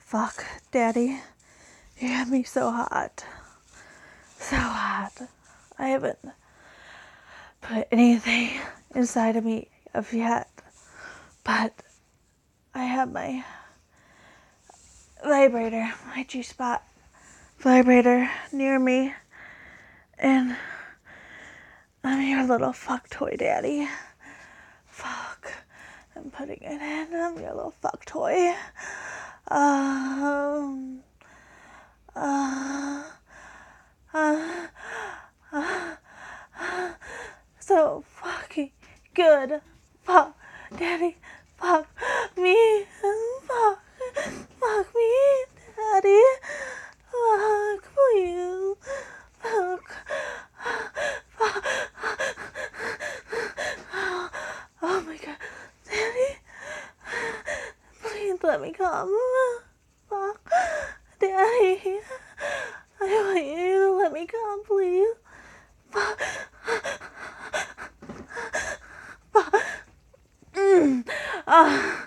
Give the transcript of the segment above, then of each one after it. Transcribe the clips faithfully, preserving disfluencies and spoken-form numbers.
fuck, Daddy. You have me so hot. So hot. I haven't put anything inside of me of yet. But I have my vibrator, my G-spot vibrator near me. And I'm your little fuck toy, Daddy. Fuck. I'm putting it in. I'm your little fuck toy. Um... Uh... Uh... uh so fucking good. Fuck. Daddy. Fuck me. Fuck. Fuck me, Daddy. Fuck, please. Fuck. Fuck. Oh my god. Daddy. Please let me come. Fuck. Daddy. I want you to let me come, please. Fuck. Fuck. Mm. Uh.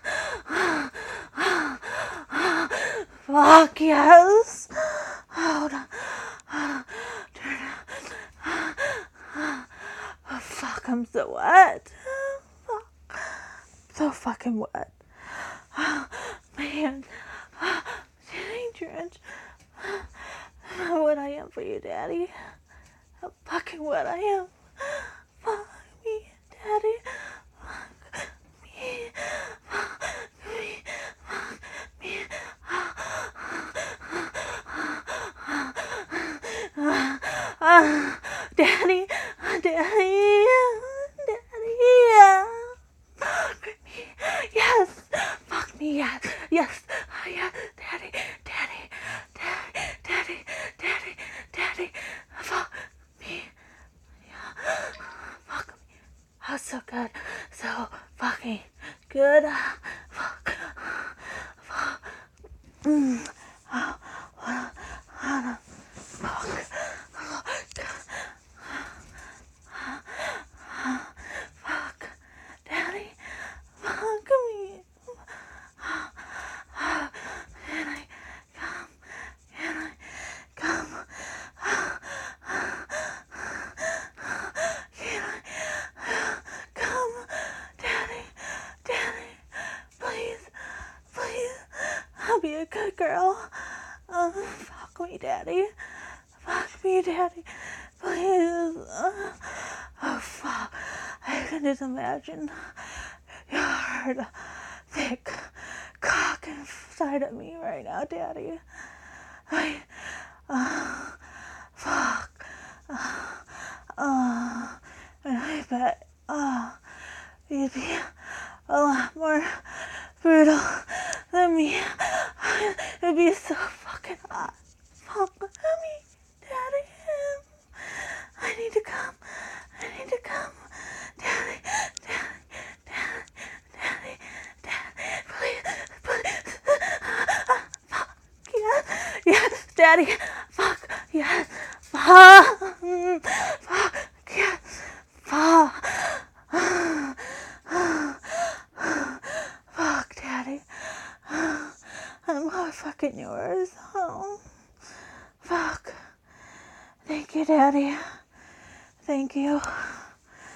Fuck yes. Hold on. Hold on. Turn on. Oh, fuck, I'm so wet. Fuck. So fucking wet. Oh, man. Getting drenched. How wet I am for you, Daddy. How fucking wet I am. Fuck me, Daddy. Fuck me. Fuck me. Fuck me. Uh, Daddy, Daddy, Daddy, fuck me, yes, fuck me, yes, yes, yes, Daddy, Daddy, Daddy, Daddy, Daddy, Daddy, fuck me, yeah, fuck me, oh, so good, so fucking good, fuck, fuck, mm, oh, hold on, hold on, fuck. Fuck, Daddy, fuck me. Can I come? Can I come? Can I come? Daddy, Daddy, please, please, I'll be a good girl. Um, fuck me, Daddy. Fuck me, Daddy. Please. Uh, oh, fuck. I can just imagine your hard, thick cock inside of me right now, Daddy. I, uh, fuck. Uh, uh, and I bet, uh, you'd be a lot more brutal than me. It'd be so fucking hot. Fuck me, Daddy. I need to come. I need to come. Daddy, Daddy, Daddy, Daddy, Daddy, please, please. Uh, fuck, yes, yes, Daddy, fuck, yes, fuck, fuck, yes, fuck, fuck, Daddy, I'm all fucking yours. Oh, fuck. Thank you, Daddy. Thank you.